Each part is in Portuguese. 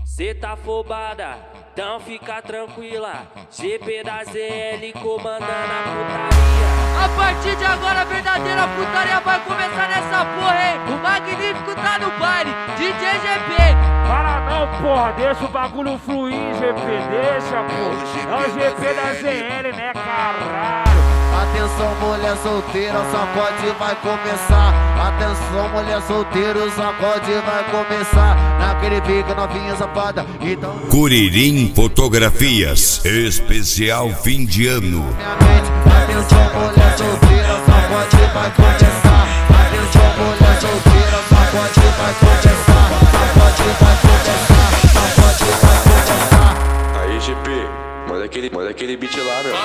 Cê tá afobada, então fica tranquila. GP da ZL comandando a putaria. A partir de agora a verdadeira putaria vai começar nessa porra, hein? O Magnífico tá no baile, DJ GP. Para não, porra, deixa o bagulho fluir, GP, deixa, porra. É o GP da ZL, né, caralho? Atenção, mulher solteira, o sacode vai começar. Atenção, mulher solteira, o sacode vai começar. Naquele pique novinha safada, então... Curirim Fotografias, especial fim de ano. Atenção, mulher solteira, o sacode vai começar. Atenção, mulher solteira, o sacode vai começar. Sacode vai começar, sacode vai começar. Aí, GP, manda aquele beat lá, meu.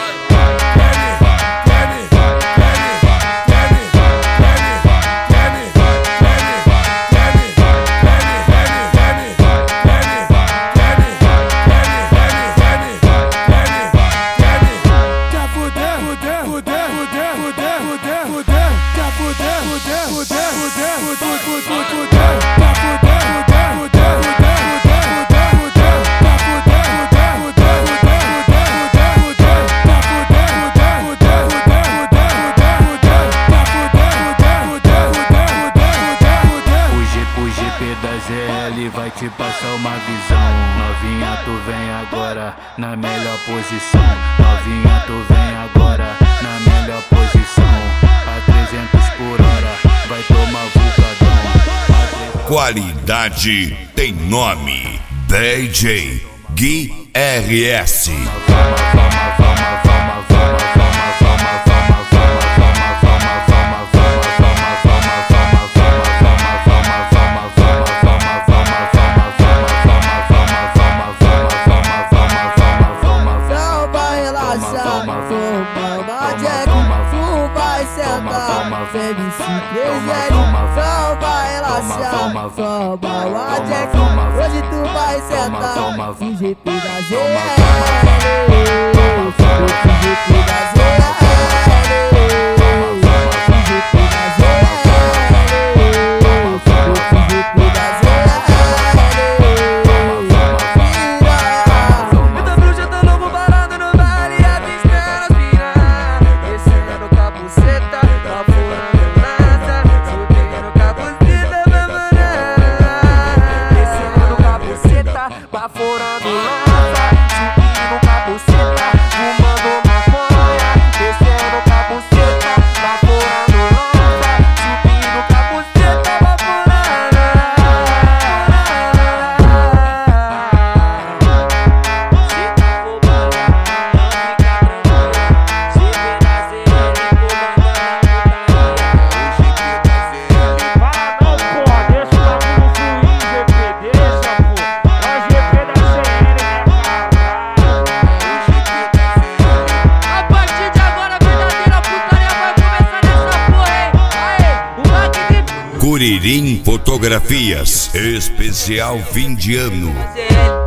Vai te passar uma visão. Novinha, tu vem agora na melhor posição. Novinha, tu vem agora na melhor posição. A 300 por hora, vai tomar vulcadão. Qualidade tem nome. DJ Gui RS. Só vai relaxar, só vai o Jack. Hoje tu vai sentar no GP da ZL. O GP da ZL. Baforando lança, subindo cabuceta, fumando maconha, descendo cabuceta, baforando lança, subindo cabuceta, baforando. Cê tá afobada, não fica tranquila. GP da ZL comandando a putaria. Para não, porra, deixa o bagulho fluir, GP, deixa, porra. A partir de agora a verdadeira putaria vai começar nessa porra, hein? Aê, o Magnífico. Curirim Fotografias, especial fim de ano.